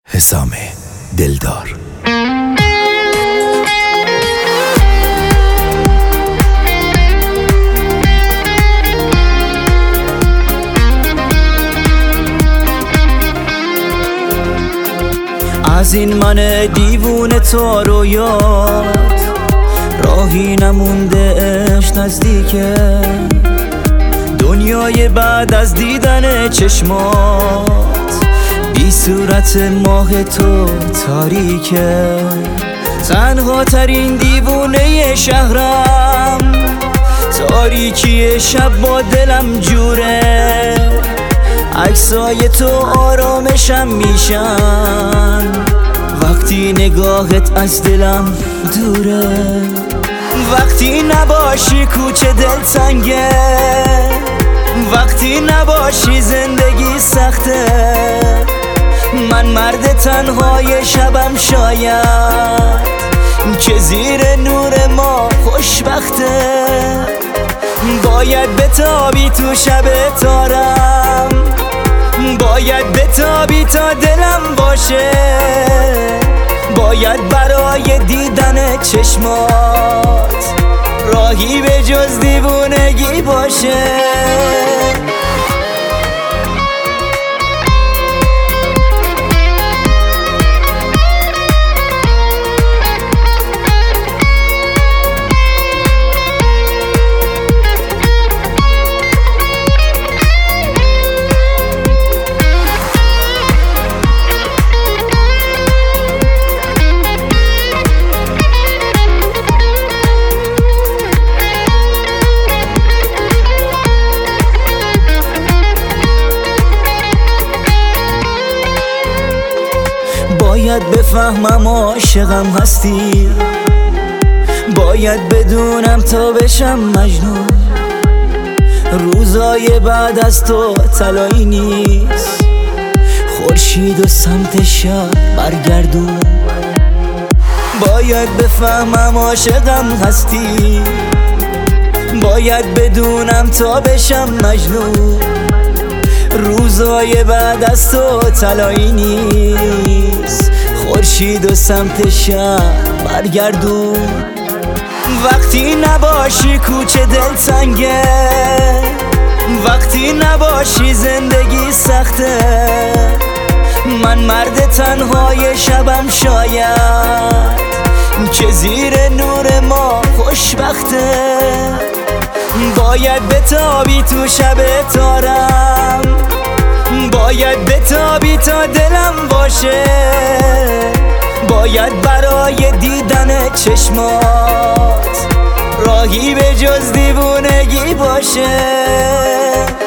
حسام دلدار. از این من دیوونه تو رو یاد راهی نمونده عشق نزدیکه، دنیای بعد از دیدن چشمات بی صورت ماه تو تاریکه. تنها ترین دیوونه شهرم، تاریکی شب با دلم جوره، عکسای تو آرامشم میشن وقتی نگاهت از دلم دوره. وقتی نباشی کوچه دلتنگه، وقتی نباشی زندگی سخته، من مرد تنهای شبم شاید که زیر نور ما خوشبخته. باید بتابی تو شب تارم، باید بتابی تا دلم باشه، باید برای دیدن چشمات راهی به جز دیوونگی باشه. باید بفهمم عاشقم هستی، باید بدونم تا بشم مجنون، روزای بعد از تو طلایی نیست، خورشید و سمت شب برگردون. باید بفهمم عاشقم هستی، باید بدونم تا بشم مجنون، روزای بعد از تو طلایی نیست، خورشید و سمت شب برگردون. وقتی نباشی کوچه دلتنگه، وقتی نباشی زندگی سخته، من مرد تنهای شبم شاید که زیر نور ما خوشبخته. باید بتابی تو شب تارم، باید بتابی تا دلم باشه، باید برای دیدن چشمات راهی به جز دیوونگی باشه.